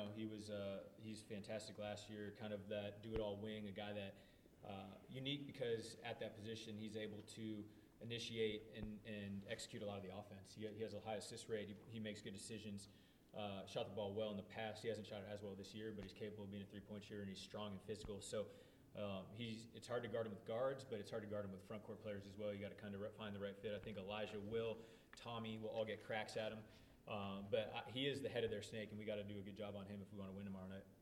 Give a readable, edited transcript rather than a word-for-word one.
he's fantastic last year, kind of that do-it-all wing, a guy that unique because at that position he's able to initiate and execute a lot of the offense. He has a high assist rate. He makes good decisions. Shot the ball well in the past. He hasn't shot it as well this year, but he's capable of being a three-point shooter, and he's strong and physical. So it's hard to guard him with guards, but it's hard to guard him with front court players as well. You got to kind of find the right fit. I think Elijah, Will, Tommy will all get cracks at him. But he is the head of their snake, and we got to do a good job on him if we want to win tomorrow night.